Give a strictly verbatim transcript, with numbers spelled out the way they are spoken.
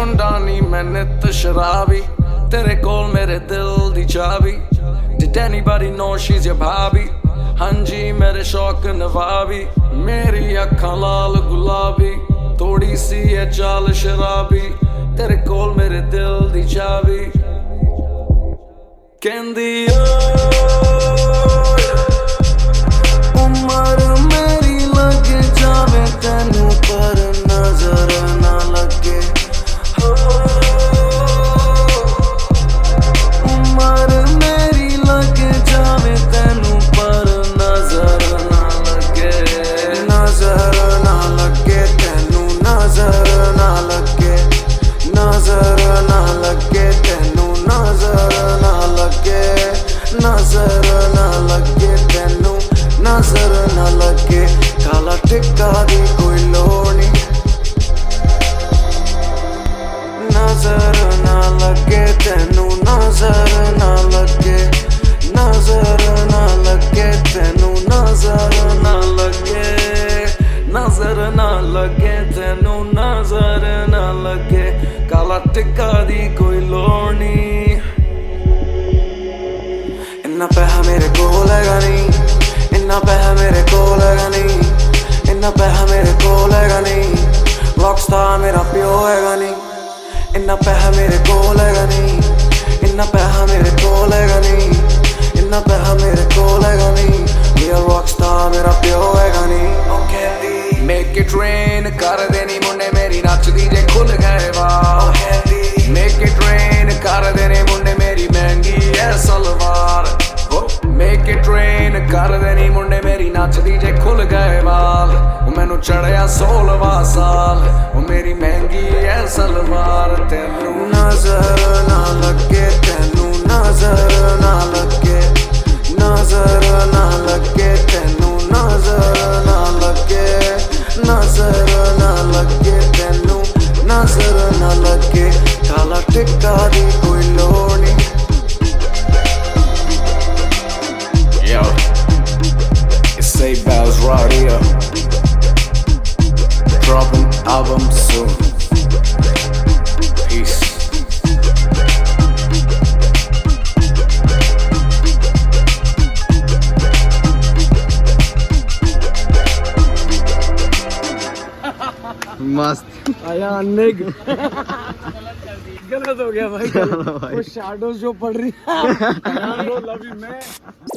मुंडा नी मैंने तो शराबी तेरे कोल मेरे दिल दी चाबी Did anybody know she's your भाभी हाँ जी मेरे शौक नवाबी मेरी अखां लाल गुलाबी थोड़ी सी है चाल शराबी तेरे कोल मेरे दिल दी चाबी कहंदी उम्र मेरी लगे जावे तेनू पर नजर ना लगे उम्र मेरी लगे जावे तेनू पर नजर ना लगे नजर ना लगे तेनू नजर ना लगे नजर ना लगे तेनू नजर ना लगे नजर ना लगे तेनू नजर ना लगे काला टिक्का दी कोई लोड़ नहीं नजर ना लगे तेनू नजर ना लगे नजर ना लगे तेनू नजर ना लगे नजर ना लगे तेनू नजर ना लगे काला टिक्का दी कोई लोड़ नहीं इन्ना पैसा मेरे कोल हैगा नहीं इन्ना पैसा मेरे कोल हैगा नहीं इन्ना पैसा मेरे कोल हैगा नहीं रॉकस्टार मेरा प्यो हैगा नहीं इन्ना पैसा मेरे कोल हैगा नहीं इन्ना पैसा मेरे कोल हैगा नहीं इन्ना पैसा मेरे कोल हैगा नहीं मेरा रॉकस्टार मेरा प्यो हैगा नहीं ओके मेक इट रेन कर देनी मुंडे मेरी नचदी जे खुल गए वाल मेक इट रेन कर देने मुंडे मेरी महंगी है सलवार मेक इट रेन कर देनी मुंडे मेरी नचदी जे खुल गए वाल मैनू चढ़िया सोलवा साल मेरी महंगी है सलवार तेनू नजर ना लगे तेनू नजर ना लगे नजर ना लगे तेनू नजर ना लगे नजर ना लगे तेनू नजर ना लगे काला टिक्का दी कोई लोड़ नहीं Yo, it's Say Bells right here. Dropping album soon. Peace. मस्त आया निग गलत हो गया भाई वो शैडोज जो पड़ रही है लव यू मैं